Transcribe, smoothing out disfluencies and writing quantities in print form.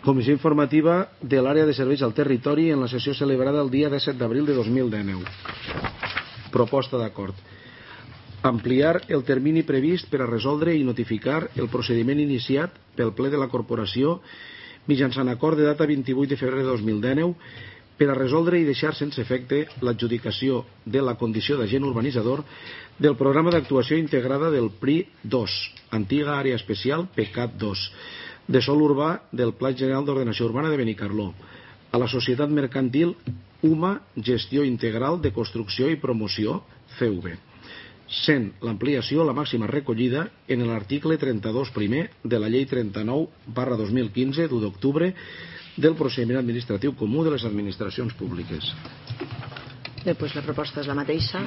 Comissió informativa de l'àrea de serveis al territori en la sessió celebrada el dia 17 d'abril de 2019. Proposta d'acord. Ampliar el termini previst per a resoldre i notificar el procediment iniciat pel ple de la corporació mitjançant acord de data 28 de febrer de 2019 per a resoldre i deixar sense efecte l'adjudicació de la condició d'agent urbanitzador del programa d'actuació integrada del PRI 2, antiga àrea especial PECAT 2, de sòl urbà del Pla General d'Ordenació Urbana de Benicarló, a la societat mercantil UMA Gestió Integral de Construcció i Promoció, CV, sent l'ampliació la màxima recollida en l'article 32 primer de la llei 39/2015 d'1 d'octubre del procediment administratiu comú de les administracions públiques. Bé, doncs la proposta és la mateixa.